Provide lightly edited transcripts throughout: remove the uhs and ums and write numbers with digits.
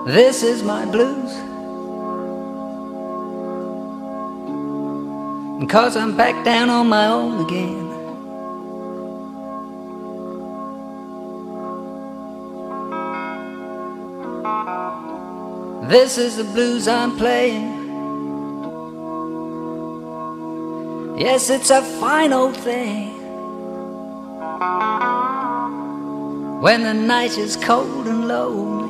This is my blues, because I'm back down on my own again. This is the blues I'm playing. Yes, it's a fine old thing when the night is cold and lonely.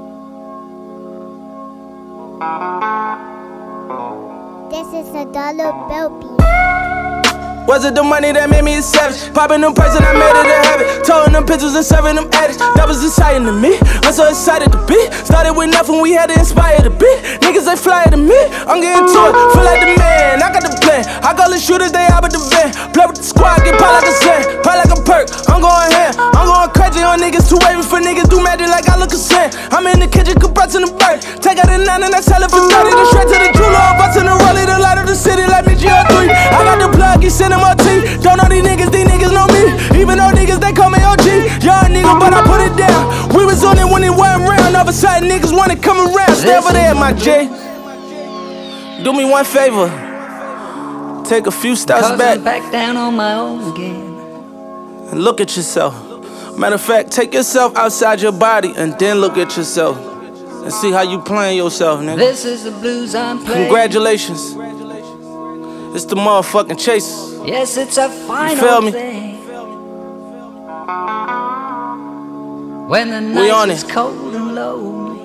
This is a dollar bill beat. Was it the money that made me a savage? Popping them perks and I made it a habit. Towing them pictures and serving them addicts. That was exciting to me. I'm so excited to be. Started with nothing, we had to inspire the beat. Niggas, they fly to me. I'm getting to it, feel like the man. I got the plan. I call the shooters, they out with the van. Play with the squad, get pop like a sand. Pop like a perk, I'm going ham. I'm going crazy on niggas. Too wavy for niggas, do magic like I look a sand. I'm in the kitchen, compressing the bird. Take out the 9 and I sell it for 30. The straight to the jeweler, bustin' the rollie. The light of the city like me GR3. I got the plug, he sending my tea. Don't know these niggas know me. Even though niggas, they call me OG. Young nigga, but I put it down. We was on it when it wasn't around. All of a sudden, niggas wanna come around. Stay over there, my J. Do me one favor. Take a few steps back. I'm back down on my own again. And look at yourself. Matter of fact, take yourself outside your body and then look at yourself. And see how you playing yourself, nigga. This is the blues I'm playing. Congratulations. It's the motherfucking chase. Yes, it's a fine old thing when the night is cold and lonely.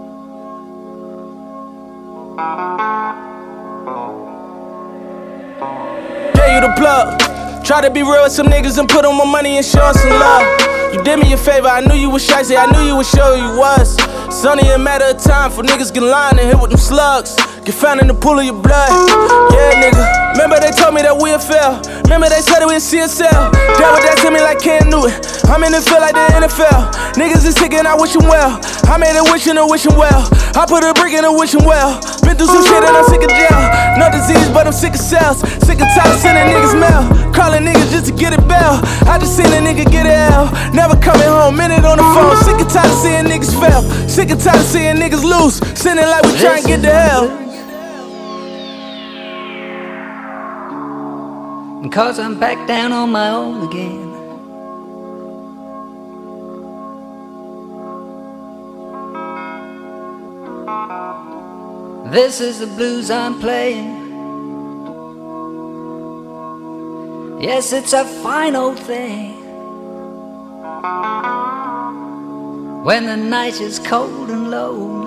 Yeah, you the plug. Try to be real with some niggas and put on my money and show some love. You did me a favor, I knew you was shicey, I knew you would show you was. It's only a matter of time for niggas get lying and hit with them slugs. Get found in the pool of your blood. Yeah, nigga. Remember they told me that we'll fail. Remember they said it was CSL. That what that to me like Cam Newton. I'm in the field like the NFL. Niggas is sick and I wish them well. I made a wish and a wish them well. I put a brick in a wish them well. Been through some shit and I'm sick of jail. No disease, but I'm sick of cells. Sick of tired of sending niggas mail. Calling niggas just to get a bail. I just seen a nigga get a L. Never coming home, minute on the phone. Sick of tired of seeing niggas fail. Sick of tired of seeing niggas lose. Sending like we trying to get to hell. Because I'm back down on my own again. This is the blues I'm playing. Yes, it's a fine old thing when the night is cold and lonely.